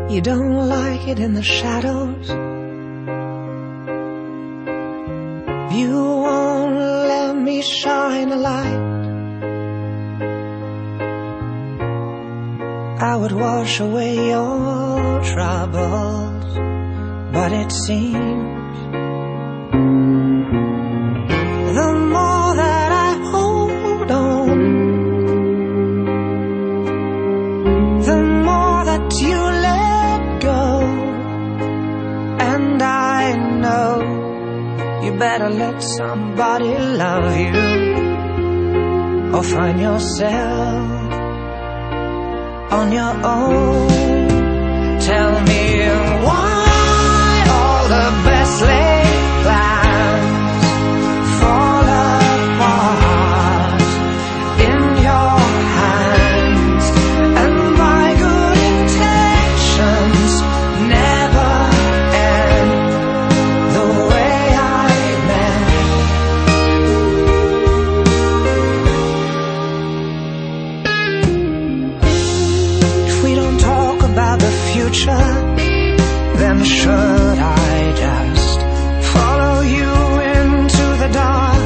You don't like it in the shadows. You won't let me shine a light. I would wash away your troubles, but it seems the more that I hold on, the more that you let go. And I know you better let somebody love you, or find yourself on your own. Tell me why all the best laid plans fall apart in your hands, and my good intentions never end the way I meant. If we don't talk about the future, then should I just follow you into the dark?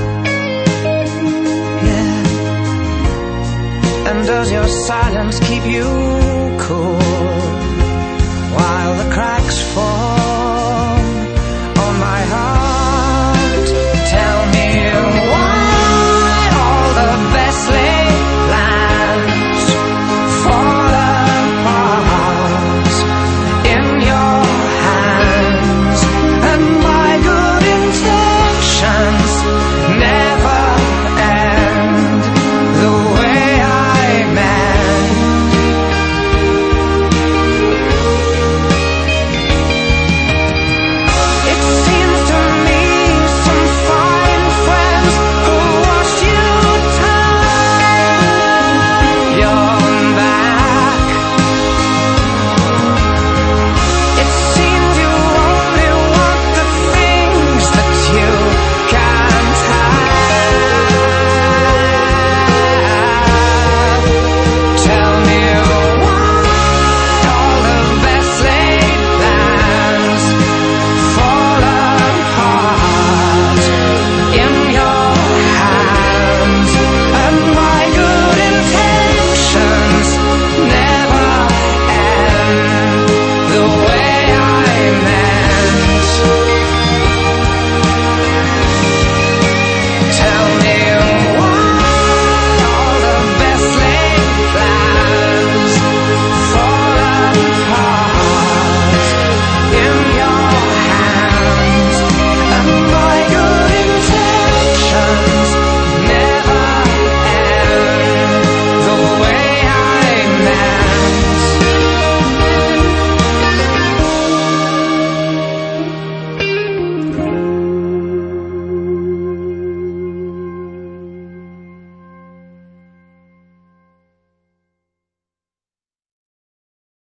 Yeah. And does your silence keep you